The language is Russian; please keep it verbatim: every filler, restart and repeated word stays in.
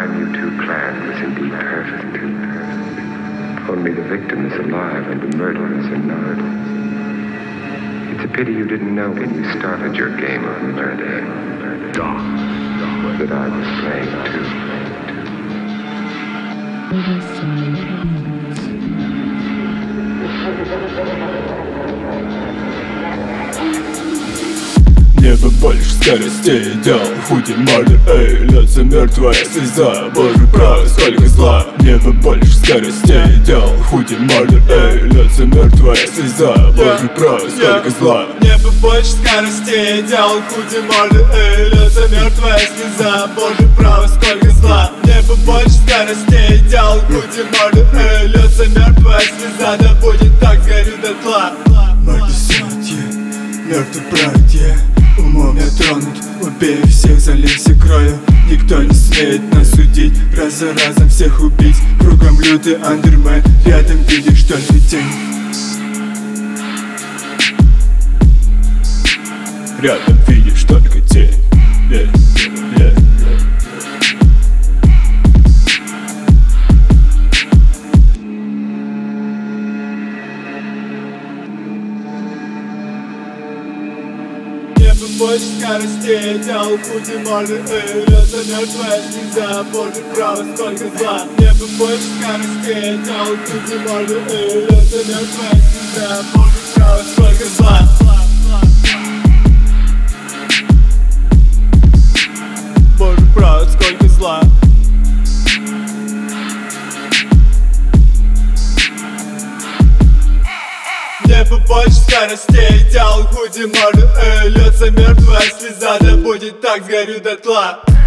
crime you two planned was indeed perfect. Only the victim is alive and the murderers are not. It's a pity you didn't know when you started your game of murder that I was playing too. Небо больше скоростей, идеал, худи, морды, эй, льется мертвая слеза, боже правый, сколько зла. Небо больше скоростей, идеал, худи, морды, эй, льется мертвая слеза, боже правый, сколько зла. Небо больше скоростей, идеал, худи, морды, эй, льется мертвая слеза, боже правый, сколько зла. Небо больше скоростей, идеал, худи, морды, эй, льется мертвая слеза, да будет так, сгорю дотла. Морды сядьте, мертвый правит я. Умом я тронут, убей всех, залейся кровью. Никто не смеет нас судить, раз за разом всех убить. Кругом лютый андермен, рядом видишь только тень. Рядом видишь только тень. yeah, yeah. Небо больше скоростей, идеал, худи, морды, эй, льется мертвая слеза, боже правый, сколько зла. Небо больше скоростей, идеал, худи, морды, эй, льется мертвая слеза, боже правый, сколько зла. Боже правый, сколько зла. Небо больше скоростей, идеал, худи, морды, эй, льется мертвая слеза, да будет так, сгорю дотла.